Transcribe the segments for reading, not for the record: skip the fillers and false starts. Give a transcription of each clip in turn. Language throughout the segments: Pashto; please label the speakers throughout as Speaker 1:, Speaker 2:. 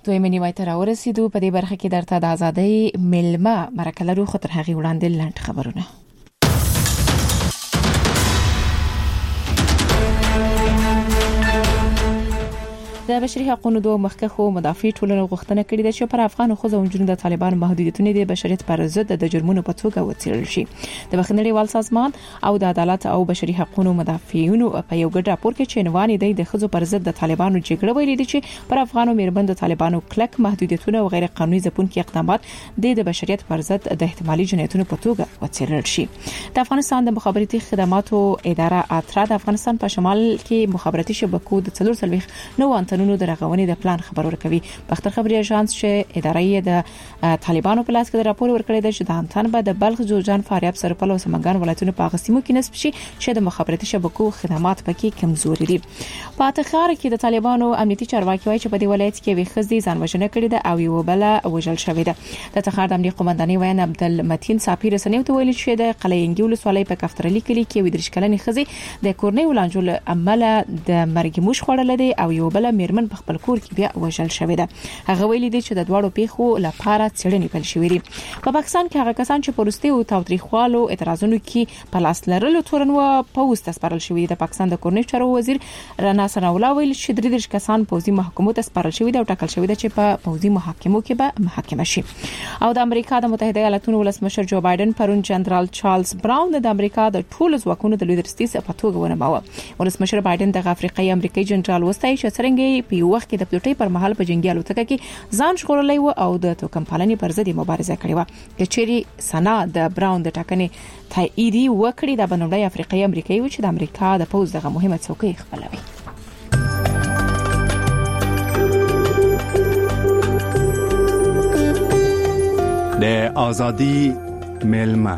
Speaker 1: دویمه نیمه ته راورسېدو. په دې برخه کې درته د ازادۍ ملمه مرکه لرو، خو تر هغې وړاندې لنډ خبرونه. د بشري حقوقو دوه مخکښو مدافع ټولنو غوښتنه کړې ده چې پر افغان ښځو او نجونو د طالبانو محدودیتونه د بشریت پر ضد د جرمونو په توګه وڅېړل شي. د بخښنړیوال سازمان او د عدالت او بشري حقوقو مدافعینو په یو ګډ راپور کې چې عنوان دی د ښځو پر ضد د طالبانو جګړه ویلي دي چې پر افغانو میرمن د طالبانو کلک محدودیتونه او غیر قانوني ځپونکي اقدامات د بشریت پر ضد د احتمالي جنایتونو په توګه وڅېړل شي. د افغانستان د مخابراتي خدماتو اداره اترا د افغانستان په شمال کې مخابراتي شبکو د 440 نو انتنونو د رغونې د پلان خبر ورکوي. بختر خبري اژانس چې ادارې د طالبانو په لاس کې د راپور ورکړی دی چې د انتن به د بلخ، جوزجان، فاریاب، سرپل او سمنګان ولایتونو په غسیمو کې نسب شي چې د مخابراتي شبکو خدمات پکې کمزوري دي. په تخار کې د طالبانو امنیتي چارواکي وايي چې په دې ولایت کې وي خزي ځان وژنه کړې ده او یو بل وژل شوې ده. د تخار د امنیتي قومندانۍ ویان عبدالمتین صافی رسنیو ته ویل چې د قلعهنګي ولسوالۍ په کفترلی کلی کې 23 کلنې خزي د کورنۍ ولانجول عمل د مرګ موش خوړل دي او یو بل میرمن په خپل کور کې بیا وژل شوې ده. هغه ویلي دي چې د دواړو پیښو لپاره څېړنې پیل شوې دي. په پاکستان کې هغه کسان چې پروستي او تاوتریخوالو اعتراضونو کې په لاس لرلو تورن و پوسټ سپارل شوې ده. پاکستان د کورنۍ چارو وزیر رانا ثناءالله ویل چې 33 کسان پوځي محکمو ته سپارل شوې ده او ټاکل شوې ده چې په پوځي محاکمو کې به محاکمه شي. او د امریکا د متحده ایالاتونو ولسمشر جو بایدن پرون جنرال چارلز براون د امریکا د ټولو ځواکونو د لوی درستي په توګه ونوماوه. ولسمشر بایدن د افریقایي امریکایي جنرال وستای چې څنګه په یو وخت کې د پلوټي پر مهال په جنگي الوتکه کې ځان ژغورلی و او د توکم پالنې پر ضد مبارزه کړې و. کچېری سنا د براون د ټاکنې تایید وکړي د بنوړی افریقایي امریکایي و چې د امریکا د پوز دغه مهمه څوکۍ خپلوي.
Speaker 2: د ازادي ملمه.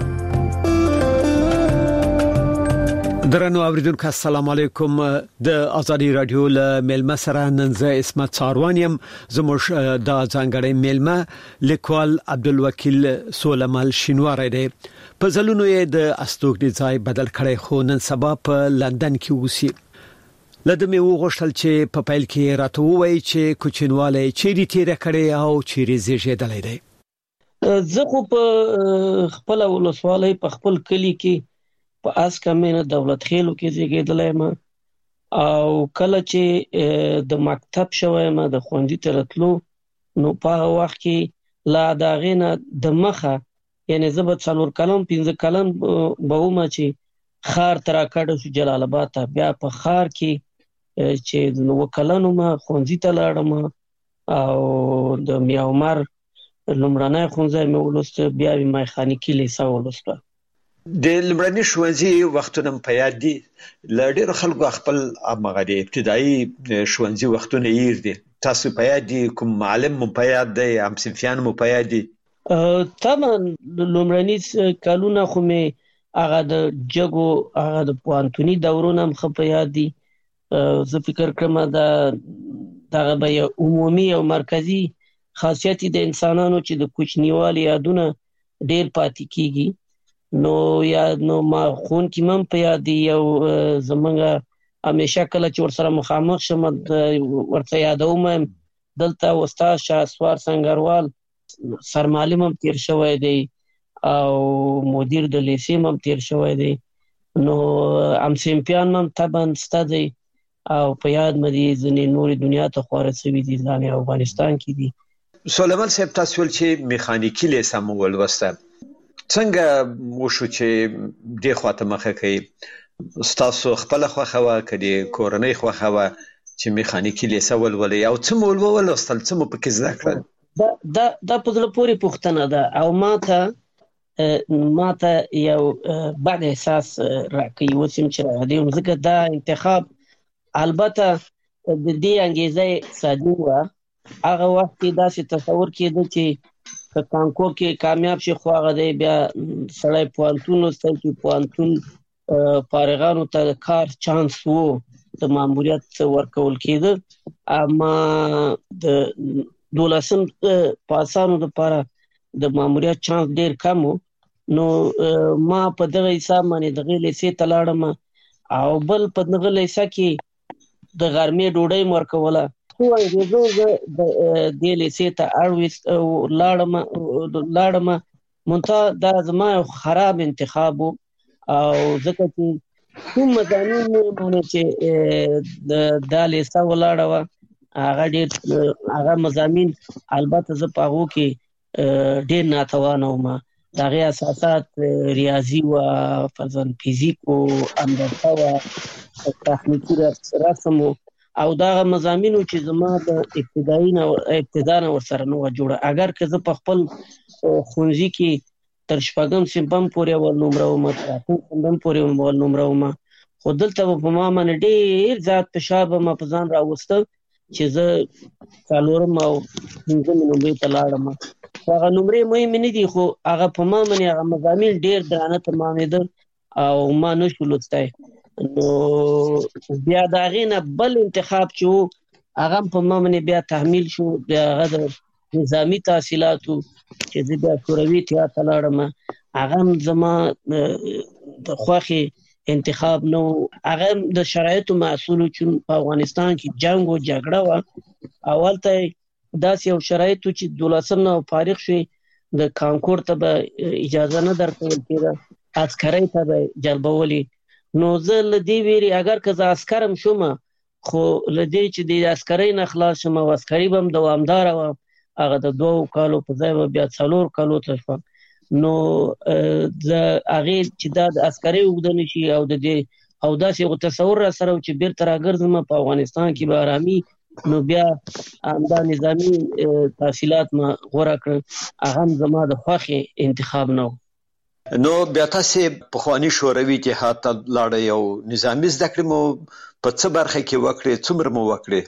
Speaker 2: درنو اوریدونکو السلام علیکم. د ازادي رادیو له ملمه سره نن زه اسمت څاروانیم. زموږ د ځانګړي ملمه لیکوال عبدالوکیل سولمال شینواری دی. په ځلونو یې د استوګنې ځای بدل کړی خو نن سبا په لندن کې اوسي. لدې مې وغوښتل چې په پیل کې راته ووایي چې کوچنواله چیرې تیر کړی او چیرې زیږیدلی دی.
Speaker 3: زه خو په خپل ولسوالۍ په خپل کلی کې په اسکمنه دولت خیلو کې زیږیدلی یم او کله چې د مکتب شوم د خوندې ترتلو نو په هغه وخت کې لا داغه نه د مخه یعنی زه به 4 کلم 15 کلم به ومه چې خار تر کډو شو جلال آباد ته بیا په خار کې چې نو کلنو ما خوندې ته لاړم او د میا عمر لمړنۍ خونځه مې ولسته بیا مې میخانیکي لیسه ولسته.
Speaker 4: د لمړنۍ ښوونځي وختونه په یاد دي. ل ډېر خلکو خپل هغه ابتدایي ښوونځي وختونه یې دي. تاسو په یاد دي کوم معلم مو په یاد دی هم صنفیان مو په یاد دي؟
Speaker 3: طبعا لمړنۍ کلونه خو مې هغه د جګو هغه د پوهنتوني دورونه هم ښه په یاد دي. زه فکر کوم دغه به یو عمومي او مرکزي خاصیت د انسانانو چې د کوچنیوالي یادونه ډېر پاتې کیږي. نو یا نو ما خون کې مم په یاد دی یو زمونږ همیشه کله چې ورسره مخامخ شم ورته یادوم دلته استاد شاسوار سنگروال سرمعلم هم تیر شوی دی او مدیر د لیسې هم تیر شوی دی. نو ام سیمپیان هم طبعا ستدي او په یاد مې ځنې نوري دنیا ته خواره سوي دي ځان افغانستان کې دي.
Speaker 4: سولمال صاحب تاسو ول چې میخانیکي لیسه مو ولوسته څنګه وشو چې د خواته مخه کوي تاسو خپل خوخه کړي کورنۍ خوخه چې میخانیکي لیسه ولولې او څه مو ولوستل څه مو پکې زده کړل؟
Speaker 3: دا په دل پورې پوښتنه ده او ماته یو بعد احساس راکوي وسیم چې راځي ځکه دا انتخاب البته د دې انګیزه ساده و. هغه وخت کې داسې تصور کېده چې په کانکور کې کامیاب شي خو هغه دی بیا سړی پوهنتون لوستل کې پوهنتون فارغانو ته کار چانس وو د ماموریت ورکول کېده اما د 12 پاسانو لپاره د ماموریت چانس ډېر کم وو. نو ما په دغه حساب باندې دغه لیسې ته لاړم او بل په دغه لیسه کې د غرمې ډوډۍ ورکوله څو انګریزو د دې لیسې ته لاړم مونته دا زما خراب انتخاب او ځکه چې کوم مضامین باندې چې د لیسه ولاړه و هغه مضامین البته زه په هغو کې ډېر ناتوانه وم. د هغې اساسات ریاضي وه، فرضاً فزیک و، هندسه وه، تخنیکي رسم و او دغه مضامینو چې زما د ابتدا نه ورسره نه وه جوړه. اگر که زه په خپل ښوونځي کې تر 6م صنف هم پورې اول نمره وم، تر 8م صنف هم پورې اول نمره وم، خو دلته به په ما باندې ډېر زیات فشار به ما په ځان راوسته چې زه 4م او 5مې نمرې ته لاړم. هغه نمرې مهمې نه دي، خو هغه په ما باندې هغه مضامین ډېر درانه تمامېدل او ما نه شو لوستی. نو بیا د هغې نه بل انتخاب چې و هغه هم په ما باندې بیا تحمیل شو، بیا هغه د نظامي تحصیلاتو چې زه بیا شوروي اتحاد ته لاړم. هغه هم زما د خوښې انتخاب نه و. هغه د شرایطو محصول و چې په افغانستان کې جنګ و جګړه وه او هلته داسې یو شرایط و چې 12 نه فارغ شوې د کانکور ته به اجازه نه درکول کېده، عسکرۍ ته به جلبولې. نو زه له دې ویرې اگر که زه عسکر هم شوم، خو له دې چې د عسکرۍ نه خلاص شم او عسکري به هم دوامداره وه، هغه د 2 کالو په ځای به بیا 4 کالو ته شوم. نو زه هغې چې دا د عسکرۍ اوږده نه شي او د دې او داسې یو تصور را سره چې بیرته راګرځم په افغانستان کې به ارامي، نو بیا همدا نظامي تحصیلات ما غوره کړل. هغه هم زما د خوښې انتخاب نه و.
Speaker 4: نو بیا تاسې پخواني شوروي اتحاد ته لاړئ او نظامي زده کړې مو په څه برخه کې وکړې؟ څومره مو وکړې؟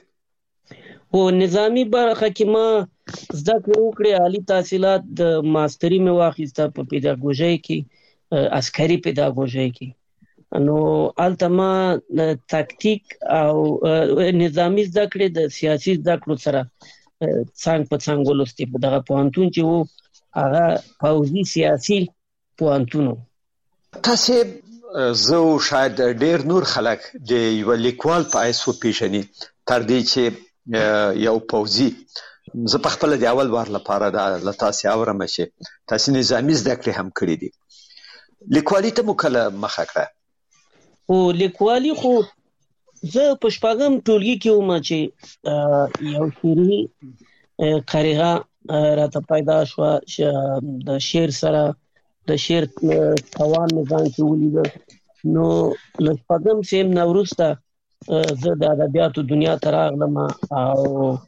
Speaker 3: خو نظامي برخه کې ما زده کړې وکړې، عالي تحصیلات د ماستري مې واخیسته په پیداګوژۍ کې، عسکري پیداګوژۍ کې. نو هلته ما تکتیک او نظامي زده کړې د سیاسي زده کړو سره څنګ په څنګ ولوستې. په دغه پوهنتون چې و هغه پوځي سیاسي پوهنتون و.
Speaker 4: تاسې زه او شاید ډېر نور خلک د یو لیکوال په حیث وپېژني تر دې چې یو پوځي. زه په خپله د اول بار لپاره له تاسې اورم چې تاسې نظامي زده کړې هم کړې دي. لیکوالي ته مو کله مخه کړه؟
Speaker 3: خو لیکوالي خو زه په 6م ټولګي کې وم چې یو شعري قریغه راته پیدا شوه د شعر سره، د شعر توان مې ځان کې ولیده. نو له 6م صنف نه وروسته زه د ادبیاتو دنیا ته راغلم او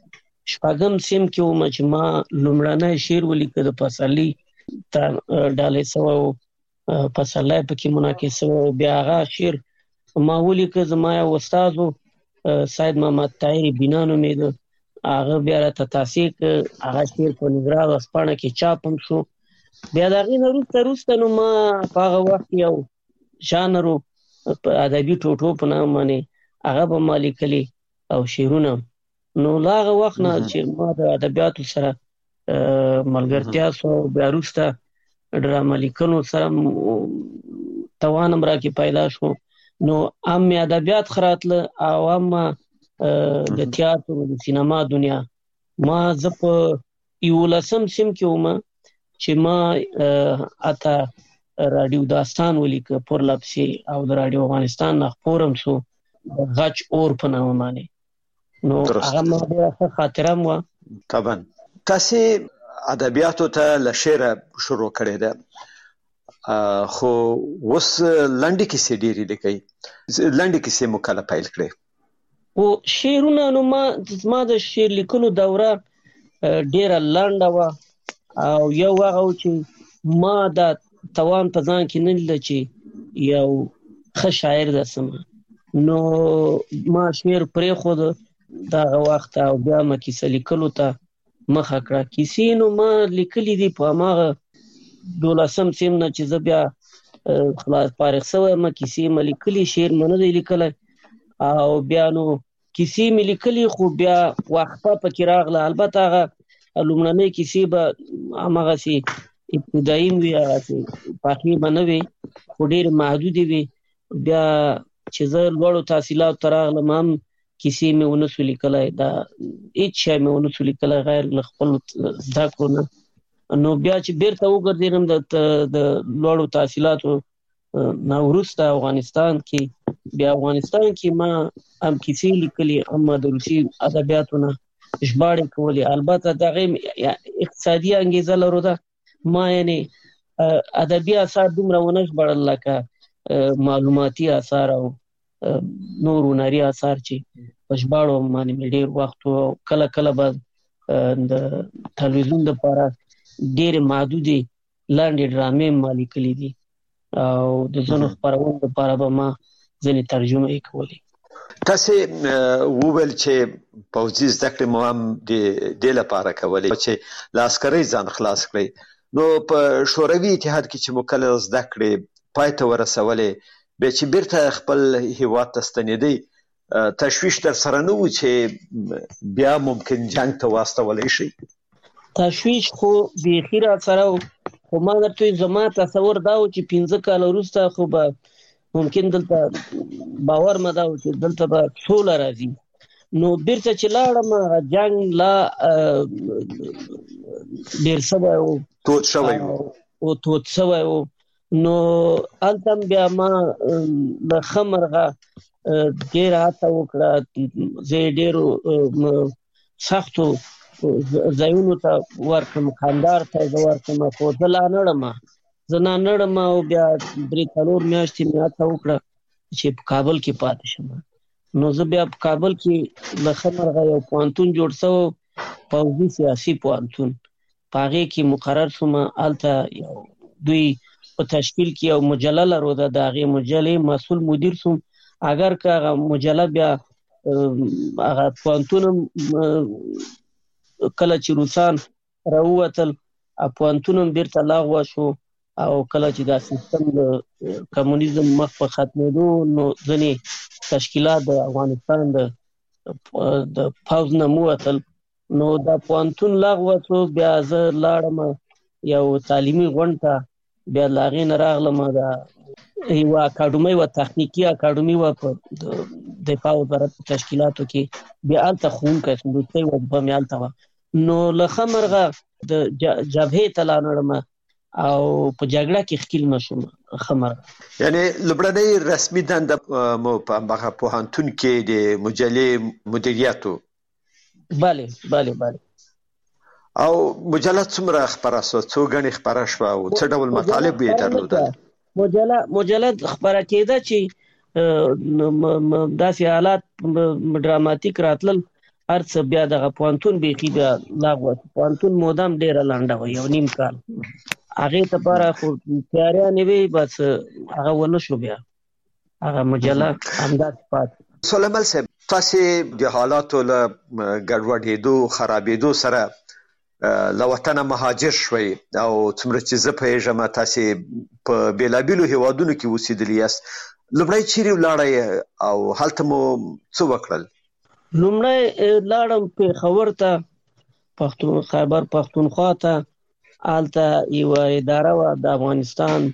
Speaker 3: 6م صنف کې وم چې ما لومړنی شعر ولیکه د پسرلي ته ډالۍ سوی و، پسرلی پکې منعکس سوی و. بیا هغه شعر ما ولیکه، زما یو استاد و سید محمد طاهر بینا نومېده، هغه بیا راته تحصیل کړ. هغه شعر په نظرات ورځپاڼه کې چاپ هم شو. بیا د هغې نه وروسته نو ما په هغه وخت یو ژانر و په ادبي ټوټو په نام باندې، هغه به ما لیکلي او شعرونه. نو له هغه وخت نه چې ما د ادبیاتو سره ملګرتیا سو، بیا وروسته ډرامه لیکنو سره توان هم راکې پیدا شو. نو هم مې ادبیات ښه راتله او هم د تیاتر د سینما دنیا. ما زه په 11م صنف کې وم چې ما حتی راډیو داستان ولیکه پرلپسې او د راډیو افغانستان نه خپور هم شو غچ اور په نامه باندې. نو هغه ما ډېره ښه خاطره هم وه.
Speaker 4: طبعا تاسې ادبیاتو ته له شعره شروع کړې ده، خو اوس لنډې کیسې ډېرې لیکئ. لنډې کیسې مو کله پیل کړې؟
Speaker 3: خو شعرونه نو ما د شعر لیکلو دوره ډېره لنډه وه او یو هغه و چې ما دا توان په ځان کې نه لیده چې یو ښه شاعر درسم. نو ما شعر پرېښود دغه وخت او بیا ما کیسه لیکلو ته مخه کړه. کیسې نو ما لیکلي دي په هماغه 12م صنف نه چې زه بیا خلاص فارغ شوی یم. کیسې مې لیکلي، شعر مې نه دی لیکلی او بیا نو کیسې مې لیکلي خو بیا وقفه پکې راغله. البته هغه لومړنۍ کیسې به هماغسې ابتدایي وي، هغسې پخې به نه وي خو ډېرې محدودې وي. بیا چې زه لوړو تحصیلاتو ته راغلم هم کیسې مې ونه سو لیکلای، دا هیڅ شی مې ونه سو لیکلای غیر له خپل زده کړو نه. نو بیا چې بیرته وګرځېدم د لوړو تحصیلاتو نه وروسته افغانستان کې، بیا افغانستان کې ما هم کیسې لیکلې، هم د روسي ادبیاتو نه ژباړې کولې. البته د هغې اقتصادي انګیزه لرله. ما یعنې ادبي اثار دومره ونه ژباړل لکه معلوماتي اثار او نور هنري اثار چې په ژباړو باندې مې ډېر وخت و. کله کله به د تلویزیون دپاره ډېرې محدودې لنډې ډرامې ما لیکلې دي او د ځینو خپرونو دپاره به ما ځینې ترجمه یې کولې.
Speaker 4: تاسې وویل چې پوځي زده کړې مو هم د دې لپاره کولې چې له عسکرۍ ځان خلاص کړئ. نو په شوروي اتحاد کې چې مو کله زده کړې پای ته ورسولې، بیا چې بیرته خپل هیواد ته ستنېدئ، تشویش در سره نه و چې بیا ممکن جنګ ته واستولی شي؟
Speaker 3: تشویش خو بیخي را سره و، خو ما درته زما تصور دا و چې 15 کاله وروسته خو به ممکن دلته باور مې دا و چې دلته به سوله راځي. نو بیرته چې لاړم جنګ لا ډېر شوی و، تود شوی و. نو هلته بیا ما له ښه مرغه ډېره هڅه وکړه، زه یې ډېرو سختو ځایونو ته ورکړم، کندهار ته زه ورکړم، خو زه لا نړم او بیا 3-4 میاشتې مې هڅه وکړه چې په کابل کې پاتې شم. نو زه بیا په کابل کې له ښه مرغه یو پوهنتون جوړ شو، پوځي سیاسي پوهنتون، په هغې کې مقرر شوم. هلته یو دوی په تشکیل کې یو مجله لرله، د هغې مجلې مسؤل مدیر شوم. اگر که هغه مجله بیا هغه پوهنتون کله چې روسان راووتل، پوهنتون هم بیرته لغوه شو او کله چې دا سیستم د کمونیزم مخ په ختمېدو، نو ځینې تشکیلات د افغانستان د پوځ نه ووتل، نو دا پوهنتون لغوه شو. بیا زه لاړم یو تعلیمي غونډ ته، بیا له هغې نه راغلم، یوه اکاډمۍ وه، تخنیکي اکاډمي وه په دفاع وزارت په تشکیلاتو کې. بیا هلته ښوونکی شوم، دوستۍ وظیفه مې هلته وه. نو له ښه مرغه د جبهې ته لاړم او په جګړه کې ښکیل نه شوم. ښه مرغه
Speaker 4: یعنې لومړنۍ رسمي دنده مو په هماغه پوهنتون کې د مجلې مدیریت و؟
Speaker 3: بله.
Speaker 4: او مجله څومره خپره شوه؟ څو ګڼې خپره شوه او څه ډول مطالب یې درلودل؟
Speaker 3: مجله خپره کېده چې داسې حالات ډراماتیک راتلل، هر څه بیا دغه پوهنتون بیخي بیا لاغوه. پوهنتون مودام ډېره لنډه وه، 1.5 کال. هغې دپاره خو تیاریانې وې، بس هغه ونه شو. بیا هغه مجله همداسې پاتې.
Speaker 4: سلیمان صاحب، تاسې د حالاتو له ګډوډېدو خرابېدو سره له وطنه مهاجر شوئ او څومره چې زه پوهېږم تاسې په بېلابېلو هېوادونو کې اوسېدلي یاست. لومړی چیرې ولاړئ او هلته مو څه وکړل؟
Speaker 3: لومړی لاړم پېښور ته، خیبر پښتونخوا ته. هلته یوه اداره وه د افغانستان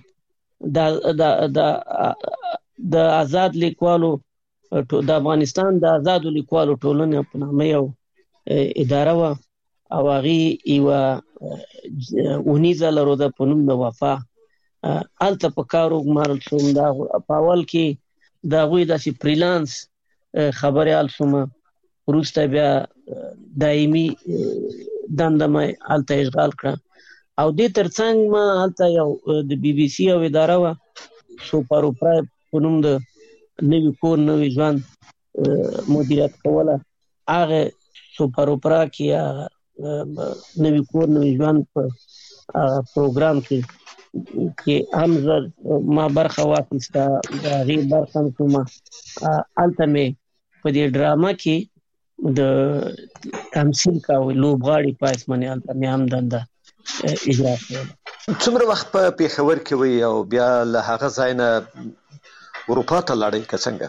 Speaker 3: د آزاد لیکوالو، د افغانستان د آزادو لیکوالو ټولنې په نامه یو اداره وه، او هغې یوه اونیزه لرله په نوم د وفا. هلته په کار وګمارل شوم. په اول کې د هغوی داسې فریلانس خبرې حال شوم، وروسته بیا دایمي دنده مې هلته اشغال کړه. او دې ترڅنګ ما هلته یو د بي بي سي یو اداره وه، سوپر اوپرا په نوم د نوي کور نوي ژوند مدیریت کوله. هغه سوپر اوپرا کې نوي کور نوي ژوند په پروګرام کې هم زه ما برخه واخیسته، د هغې برخه هم کومه. هلته مې په دې ډرامه کې د تمثیل کاوه، لوبغاړي په حیث باندې هلته مې هم دنده اجرا کوله.
Speaker 4: څومره وخت په پېښور کې وئ او بیا له هغه ځای نه اروپا ته لاړئ که څنګه؟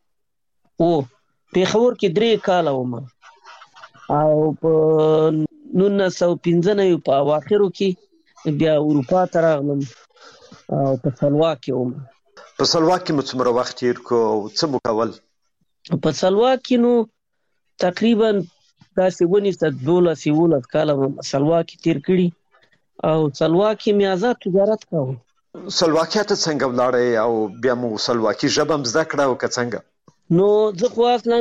Speaker 3: پېښور کې 3 کاله وم او په 1995 په اواخرو کې بیا اروپا ته راغلم او په سلواک کې وم.
Speaker 4: په سلواک کې مو څومره وخت تېر کړو او څه مو کول؟
Speaker 3: په سلواک کې نو تقریبا داسې ونیسه 12 کاله سلواک کې تیر کړي او سلواک کې مې آزاد تجارت کاوه.
Speaker 4: سلواکیات څنګه ولاړې او بیا مو سلواکی ژبه هم زده کړه او که څنګه؟
Speaker 3: نو زه خو اصلا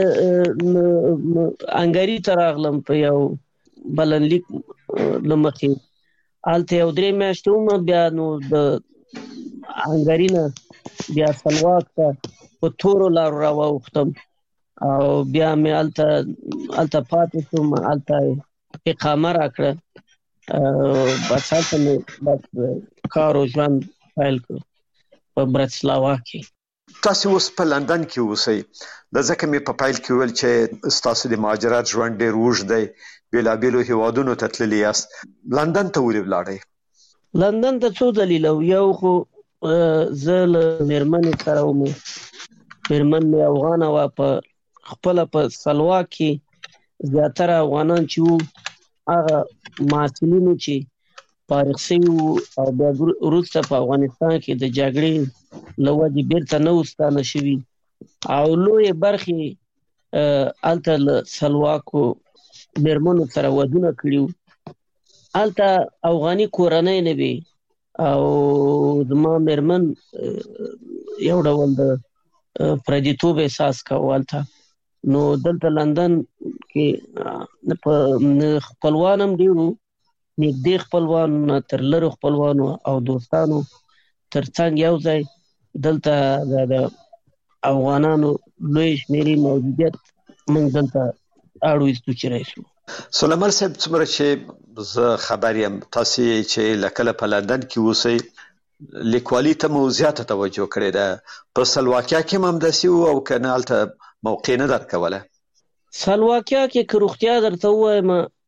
Speaker 3: انګری ته راغلم په یو بلنلیک لمخې هلته یو 3 میاشتې وم، بیا نو د انګری نه بیا سلواک ته په تورو لارو راواوښتم او بیا مې هلته پاتې شوم، هلته اقامه راکړه، بس هلته مې بس کار او ژوند پیل کړ په براتسلاوا کې.
Speaker 4: تاسو اوس په لندن کې اوسئ، ځکه مې په پیل کې ویل چې ستاسو د مهاجرت ژوند ډېر اوږد دی، بېلابېلو هیوادونو ته تللي یاست. لندن ته ولې ولاړئ؟
Speaker 3: لندن ته څو دلیله، یو خو زه له مېرمنې سره وم، مېرمن مې افغانه وه، په خپله په سلواک کې زیاتره افغانان چې وو هغه محصلینو چې فارغ شوي وو او بیا وروسته په افغانستان کې د جګړې له وجې بیرته نه وو ستانه شوي او لویې برخې هلته له سلواکو مېرمنو سره ودونه کړي وو. هلته افغاني کورنۍ نه وي او زما مېرمن یو ډول د پردیتوب احساس کوه هلته. نو دلته لندن کې خپلوان هم ډېر وو، نږدې خپلوان تر لرو خپلوانو او دوستانو ترڅنګ یو ځای دلته د افغانانو لوی شمېرې موجودیت موږ دلته اړو ایستو چې راشو.
Speaker 4: سلیمان صاحب، څومره چې زه خبر یم تاسې چې له کله په لندن کې اوسئ لیکوالي ته مو زیاته توجه کړې ده، په سلواکیا کې هم همداسې وو او که نه هلته موقع نه درکوله؟
Speaker 3: سلواکیا کې که رښتیا درته ووایم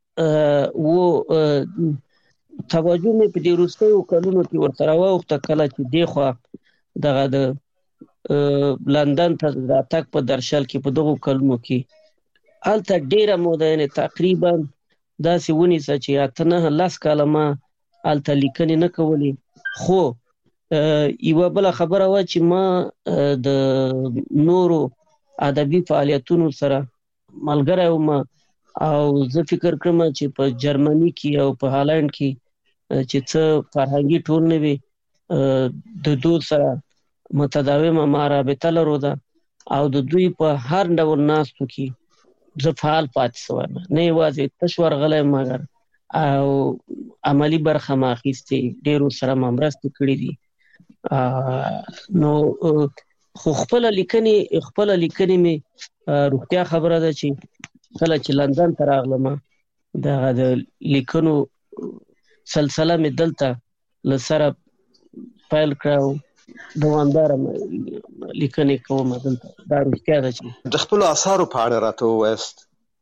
Speaker 3: توجه مې په دې وروستیو کلونو کې ورسره واوښته، کله چې دې خوا دغه د لندن ته د راتګ په درشل کې په دغو کلونو کې هلته ډېره موده یعنې تقریبا داسې ونیسه چې 8-9 کاله ما هلته لیکنې نه کولې. خو یوه بله خبره وه چې ما د نورو ادبي فعالیتونو سره ملګری وم او زه فکر کړم چې په جرمني کې او په هالند کې چې څه فرهنګي ټولنې وي د دوی سره متداومه ما رابطه لرو ده او د دوی په هر ډول ناستو کې زه فعال پاتې شوی یم، نه یوازې تش ورغلی مګر او عملي برخه ما اخیستې، ډېرو سره ما مرستې کړې دي. نو خو خپله لیکنې مې روغتیا خبره ده چې کله چې لندن ته راغلم دغه د لیکنو سلسله مې دلته له سره پیل کړه او دوامداره لیکنې کوم دلته. دا روغتیا ده چې
Speaker 4: د خپلو اثارو په اړه راته ووایاست.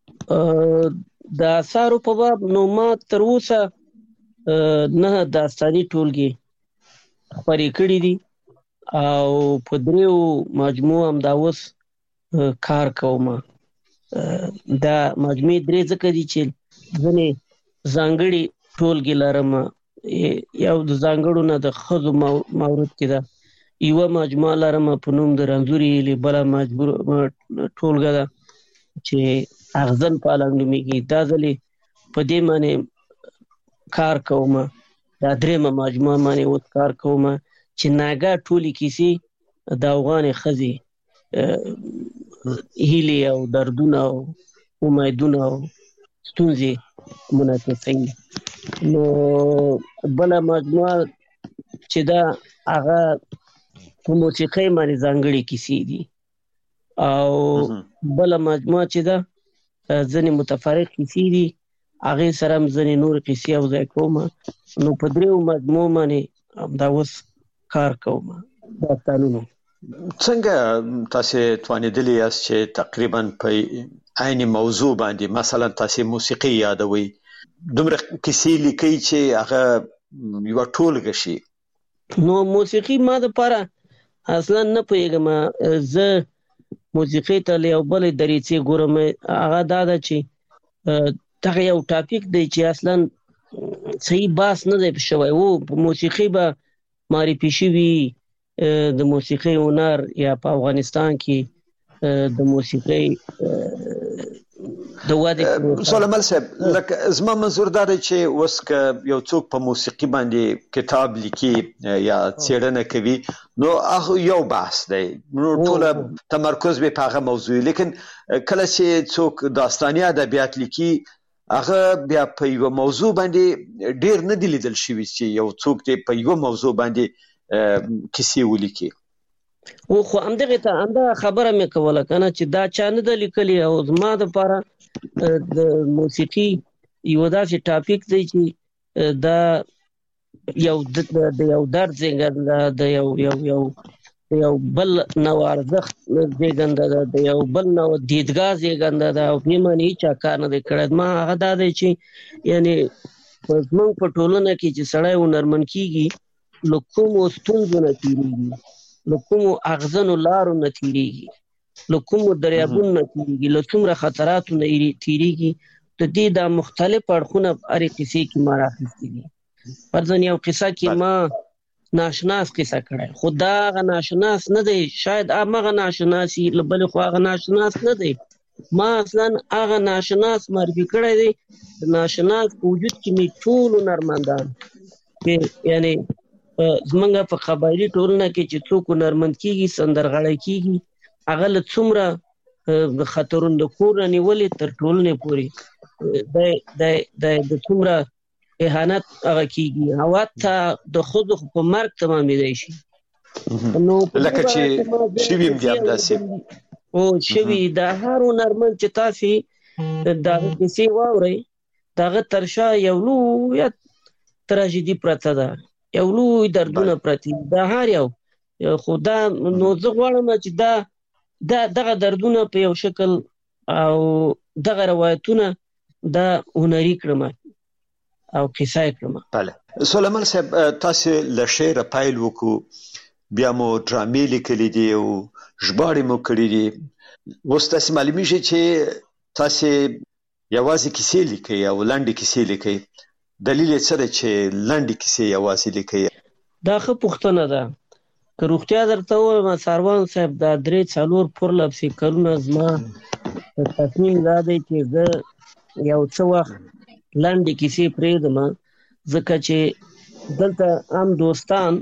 Speaker 3: د اثارو په باب نو ما تر اوسه 9 داستاني ټولګې خپرې کړي دي او په 3 مجموعو همدا اوس کار کوم. دا مجموعې 3 ځکه دي چې ځینې ځانګړي ټولګې لرم، یو د ځانګړو نه د ښځو مورد کې ده، یوه مجموعه لرم په نوم د رنځورې هیلې، بله ټولګه ده چې اغزن پالنګ نومیږي. دا ځلې په دې باندې کار کوم. دا 3مه مجموعه باندې اوس کار کوم چې ناګاه ټولې کیسې د افغانې ښځې هیلې او دردونه او امیدونه او ستونزې منعکسوي. نو بله مجموعه چې ده هغه په موسیقۍ باندې ځانګړې کیسې دي او بله مجموعه چې ده ځینې متفرق کیسې دي، هغې سره هم ځینې نورې کیسې یوځای کوم. نو په 3 مجموعو باندې همدا اوس کار کوم داستانونو.
Speaker 4: څنګه تاسې توانېدلی یاست چې تقریبا په عین موضوع باندې مثلا تاسې موسیقي یادوئ، دومره کیسې لیکئ چې هغه یوه ټولګه شي؟
Speaker 3: نو موسیقي ما دپاره اصلا نه پوهېږم، زه موسیقۍ ته له یو بلې دریڅې ګورم. هغه دا ده چې دغه یو ټاپک دی چې اصلا صحیح بحث نه دی شوی. په موسیقي به معرفي شوي د موسیقۍ هنر یا په افغانستان کې د موسیقۍ د واده
Speaker 4: سليمان صاحب لکه زما منظور دا دی چې اوس ک یو څوک په موسیقي باندې کتاب لیکي یا څېړنه کوي نو هغه یو بحث دی نو ټول تمرکز به په هغه موضوع لیکن کله چې څوک داستاني ادبیات لیکي هغه بیا په یو موضوع باندې ډیر نه دی لیدل شوی چې یو څوک ته په یو موضوع باندې کیسې ولیکي
Speaker 3: او خو همدغه ته همدا خبره مې کوله کنه چې دا چا نه د لیکلي او زما د لپاره د موسیقي یو داسې ټاپک دی چې دا یو د یو درد زیږنده د یو بل نو ارزښت زیږنده ده د یو بل نو دیدګاه زیږنده ده او په معنی چا کار نه کړی ما هغه دا دی چې یعنی زموږ په ټولنه کې چې سړی هنرمند کیږي له کومو ستونزو نه تېرېږي له کومو اغزنو لارو نه تېرېږي له کومو دریابونو نه تېرېږي له څومره خطراتو نه تېرېږي د دې دا مختلف اړخونه هرې قصې کې ما راخیستي دي فرضاً یو قصه کې ما ناشناس قصه کړی خو دا هغه ناشناس نه دی شاید همغه ناشناسي له بلې خوا هغه ناشناس نه دی ما اصلا هغه ناشناس معرفي کړی دی د ناشناس په وجود کې مې ټول هنرمندان چې یعنی زمونږ په قبایلي ټولنه کې چې څوک هنرمند کیږي سندرغاړی کیږي هغه له څومره خطرونو د کور نه نیولې تر ټولنې پورې د څومره اهانت هغه کیږي او حتی د ښځو په مرګ تمامېدی شي نو
Speaker 4: لکه چې شوي هم دي همداسې
Speaker 3: او شوي د هر هنرمند چې تاسې د هغه کیسې واورئ د هغه تر شا یو لویه تراژیدي پرته ده یو لوی دردونه پرتی دا هر یو خو دا نو زه غواړم چې دغه دردونه په یو شکل او دغه روایتونه دا هنري کړم او قصه کړم.
Speaker 4: بله سليمان صاحب تاسو له شعر پایل وکړو بیا مو ډرامې لیکلې دي او ژباړې مو کړې دي اوس تاسو معلومیږي چې تاسو یوازې کیسې لیکئ او لنډې کیسې لیکئ دلیل یې څه دی چې لنډې کیسې یوازې لیکئ
Speaker 3: دا ښه پوښتنه ده که روغتیا درته ووایم ساروان صاحب دا 3-4 پرلپسې کلونه زما تصمیم دا دی چې زه یو څه وخت لنډې کیسې پرېږدم ځکه چې دلته عام دوستان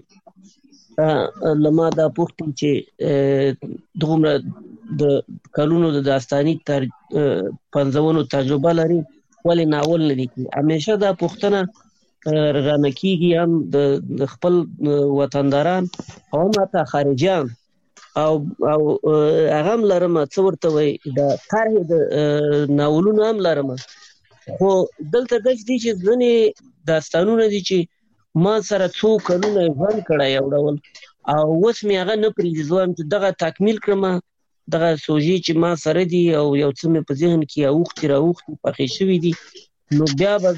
Speaker 3: له ما دا پوښتي چې دومره د کلونو د داستاني پنځونو تجربه لري ولې ناول نه لیکي همیشه دا پوښتنه رانه کیږي هم د خپل وطنداران او هم حتی خارجیان او هغه هم لرم څه ورته وایي د طرحې د ناولونو هم لرم خو دلته داسې دي چې ځینې داستانونه دي چې ما سره څو کلونه ژوند کړی یو ډول او اوس مې هغه نه پرېږدي زه وایم چې دغه تکمیل کړم دغه سوژې چې ما سره دي او یو څه مې په ذهن کې اوښتي راوښتي پخې شوي دي نو بیا به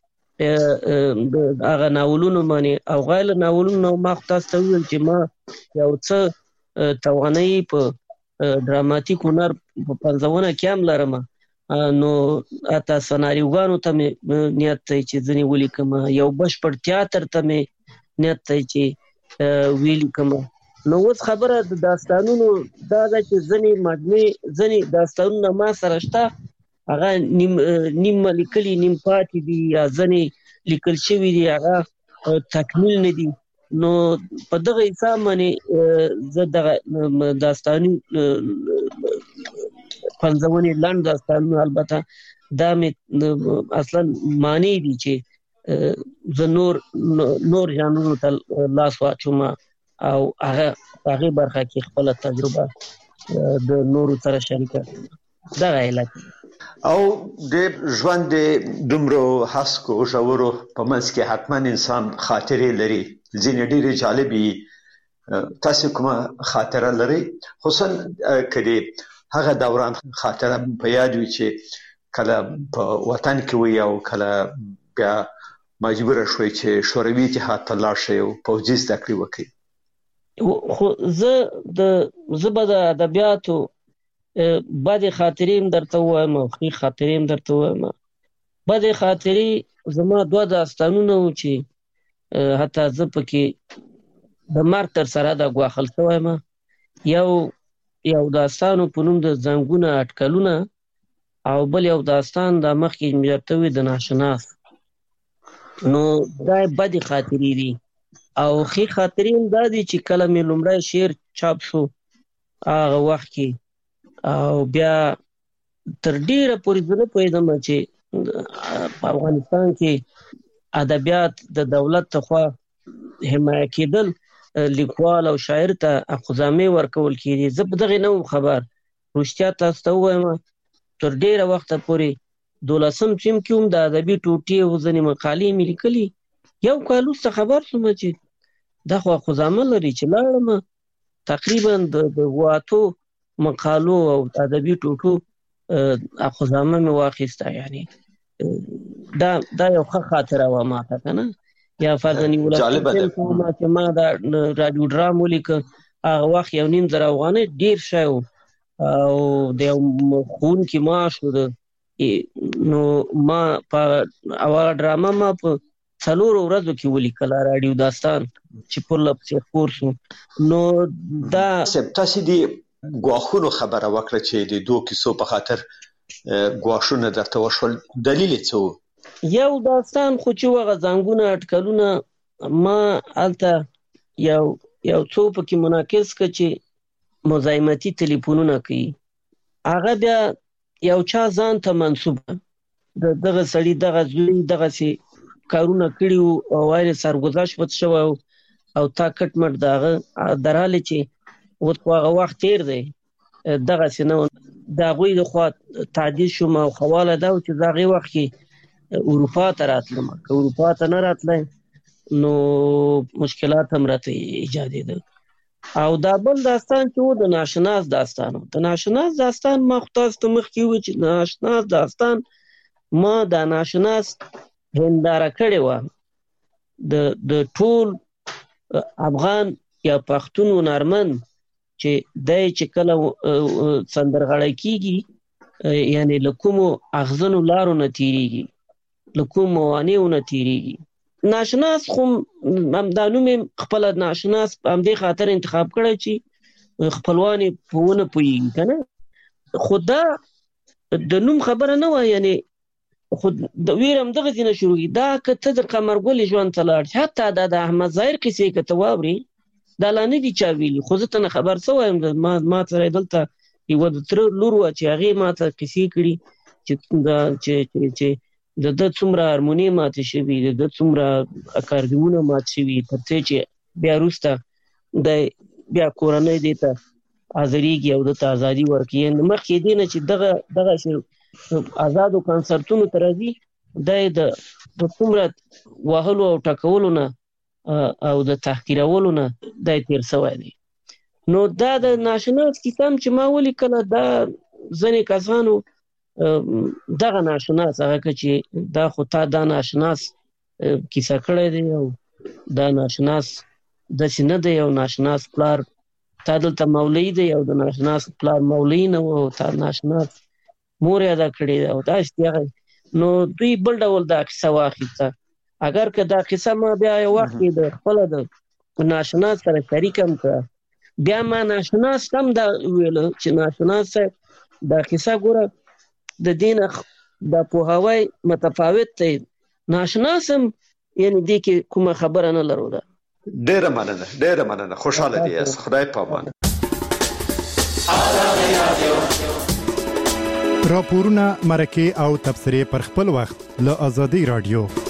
Speaker 3: زه هغه ناولونو باندې او غیر ناولونو ما خو تاسو ته وویل چې ما یو څه توانایي په ډراماتیک هنر په پنځونه کې هم لرم نو حتی سناریوګانو ته مې نیت دی چې ځینې ولیکم یو بشپړ تیاتر ته مې نیت دی چې ولیکم نو اوس خبره د داستانونو دا ده چې ځینې داستانونه ما سره شته هغه نیم لیکلي نیم پاتې دي یا ځینې لیکل شوي دي هغه تکمیل نه دي نو په دغه حساب باندې زه دغه داستاني پنځونې لنډ داستانونه البته دا مې اصلا معنی دي چې زه نور ژانرونو ته لاس واچوم او هغه برخه کې خپل تجربه د نورو سره شریکه دغه علت
Speaker 4: او د ژوند دومره حسکو ژورو په منځ کې حتما انسان خاطرې لري ځینې ډېرې جالبې تاسو کومه خاطره لري خصوصا کله هغه دوران خاطره په یاد وي چې کله په وطن کې وي او کله بیا مجبور شوي چې شوروي اتحاد ته لاړ شئ او پوځي زده کړې وکړئ
Speaker 3: خو زه به د ادبیاتو بدې خاطرې هم درته ووایم او ښې خاطرې هم درته ووایم بدې خاطرې زما 2 داستانونه وو چې حتی زه پکې د مرګ تر سره د ګواښل شوی یم یو یو داستانو په نوم د زنګونه اټکلونه او بل یو داستان د مخکې مرتوي د ناشناس. نو دا بدې خاطرې دي او ښې خاطرې هم دا دي چې کله مې لومړی شعر چاپ شو هغه وخت کې او بیا تر ډیره پورې زه نه پوهېدم چې په افغانستان کې ادبیات د دولت لخوا حمایه کېدل، لیکوال او شاعر ته اخذامې ورکول کېدي. زه په دغې نه وم خبر. رښتیا تاسو ته ووایم تر ډیره وخته پورې 12م صنف کې هم د ادبي ټوټې او ځینې مقالې مې لیکلي. یو کال وروسته خبر شوم چې دا خو اخذامه لري چې لاړم تقریبا د 8 مقالو او ادبي ټوټو اخذامه مې واخیسته. یعنی دا یو ښه خاطره وه ماته که نه. یا فرضاً چې ما دا راډیو ډرام ولیکه هغه وخت 1.5 افغانۍ ډېر شی و او د یو ښوونکي معاش و. نو ما په هغه ډرامه ما په 4 ورځو کې ولیکله راډیو داستان چې پرله پسې خپور شو. نو دا
Speaker 4: تاسې د ګواښونو خبره وکړه چې د 2 کیسو په خاطر ګواښونه درته وشول، دلیل یې څه و؟
Speaker 3: یو داستان خو چې هغه زنګونه اټکلونه ما هلته یو څو پکې منعکس کړه چې مزاحمتي تلیفونونه کوي. هغه بیا یو چا ځان ته منسوب دغه سړي دغه زوی دغسې کارونه کړي وو او وایي سرګذشت پټ شوی او تا کټ مټ د هغه درحالې چې اوس خو هغه وخت تېر دی دغسې نه و. د هغوی د خوا تعدیل شوم او خواله دا و چې د هغې وخت کې اروپا ته راتلم. که اروپا ته نه راتلی نو مشکلات هم راته ایجادېدل. او دا بل داستان چې و د ناشناس داستان و. د ناشناس داستان ما خو تاسو ته مخکې وویل چې ناشناس داستان ما دا ناشناس هنداره کړې وه د ټول افغان یا پښتون هنرمند چې دی چې کله سندرغاړی کېږي یعنې له کومو اغزنو لارو نه تېرېږي، له کومو موانعو نه تېرېږي. ناشناس خو دا نوم یې خپله ناشناس په همدې خاطر انتخاب کړی چې خپلوان یې په ونه پوهېږي که نه. خو دا د نوم خبره نه وه، یعنې خو د ویر هم دغسې نه شروع کېږي. دا که ته د قمرګلې ژوند ته لاړ شې، حتی دا د احمد ظاهر کیسې که ته واورې دا لا نه دي چا ویلي، خو زه ته نه خبر څه وایم. ما سره دلته یوه د تره لور وه چې هغې ما ته کیسې کړي چې د ده څومره هارموني ماتې شوي، د ده څومره اکاردیونه مات شوي، تر څه چې بیا وروسته دی بیا کورنۍ دې ته حاضرېږي او ده ته ازادي ورکوي. مخکې دې نه چې دغسې ازادو کنسرتونو ته راځي دی د څومره وهلو او ټکولو نه او د تحقیرولو نه دی تېر شوی دی. نو دا د ناشناس کیسه هم چې ما ولیکله دا ځینې کسانو دغه ناشناس هغه که چې دا خو تا دا ناشناس کیسه کړی دی او دا ناشناس داسې نه دی. او ناشناس پلار تا دلته مولوي دی او د ناشناس پلار مولوي نه و او تا ناشناس مور یې ادا کړې ده او داسې هغه. نو دوی بل ډول دا کیسه واخیسته. اگر که دا کیسه ما بیا یو وخت کې د خپله د ناشناس سره شریک هم کړه، بیا ما ناشناس هم دا ویله چې ناشناس صاحب دا کیسه ګوره د دې نه دا پوهاوی متفاوت دی، ناشناس هم یعنې دې کې کومه خبره نه لرو. ده
Speaker 4: ډېره مننه خوشحاله دي یاست. خدای پامان.
Speaker 5: راپورونه، مرکې او تبصرې پر خپل وخت له آزادۍ راډیو.